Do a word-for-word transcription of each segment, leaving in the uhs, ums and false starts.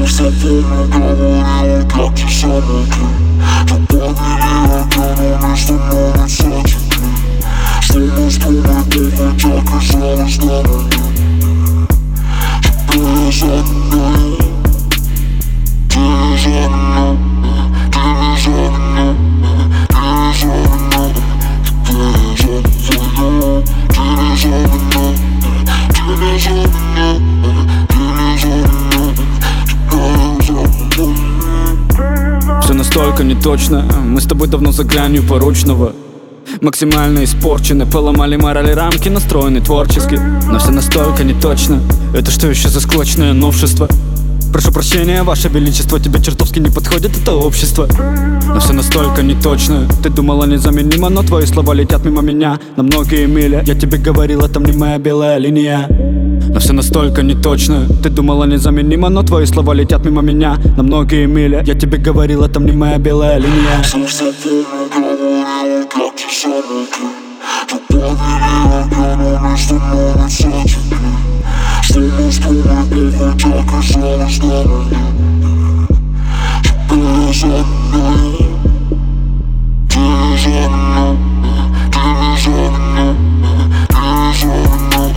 Сердце больно говорило, как те самые ты. Ты поверила, тянули, что могут сотики. Словно струмы похоть оказалась на мне. Теперь за мной, ты за мной, ты за мной, ты за мной, ты за мной, ты за мной, ты за мной. Все настолько неточно, мы с тобой давно за гранью порочного. Максимально испорчены, поломали морали рамки, настроены творчески. Но все настолько неточно, это что еще за склочное новшество? Прошу прощения, ваше величество, тебе чертовски не подходит это общество. Но все настолько неточно, ты думала незаменимо, но твои слова летят мимо меня на многие мили. Я тебе говорил, это не моя белая линия. Но все настолько неточно, ты думала незаменимо, но твои слова летят мимо меня на многие мили. Я тебе говорил, это не моя белая линия. Сердце больно говорило, как те самые ты. Ты поверила, тянули, что могут сотики. Словно струмы похоть оказалась на мне. Теперь за мной, ты за мной, ты за мной, ты за мной.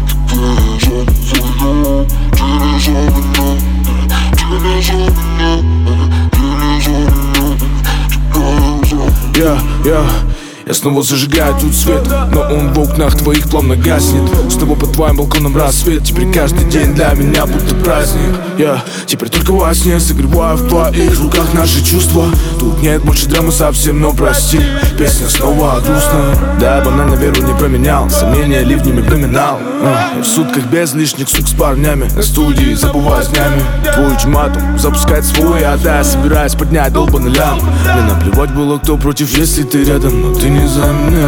Я, я, я снова зажигаю тут свет, но он в окнах твоих плавно гаснет. Снова под твоим балконом рассвет. Теперь каждый день для меня будто праздник. Я теперь только во сне согреваю в твоих руках наши чувства. Тут нет больше драмы совсем, но прости, песня снова грустная. Да, я банально веру не променял, сомнения ливнями в номинал. а, Я в сутках без лишних сук с парнями, на студии забываю с днями. Твой ультиматум запускает свой, а да, я собираюсь поднять долбаный лям. Мне наплевать было кто против, если ты рядом, но ты не за меня.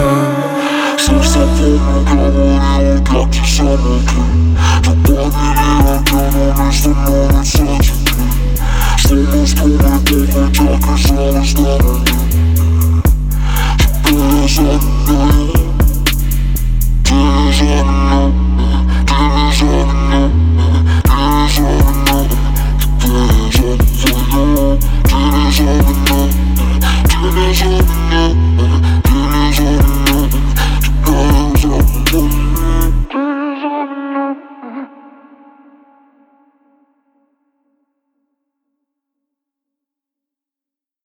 Сердце больно говорило, как те самые ты. Ты поверила, тянули,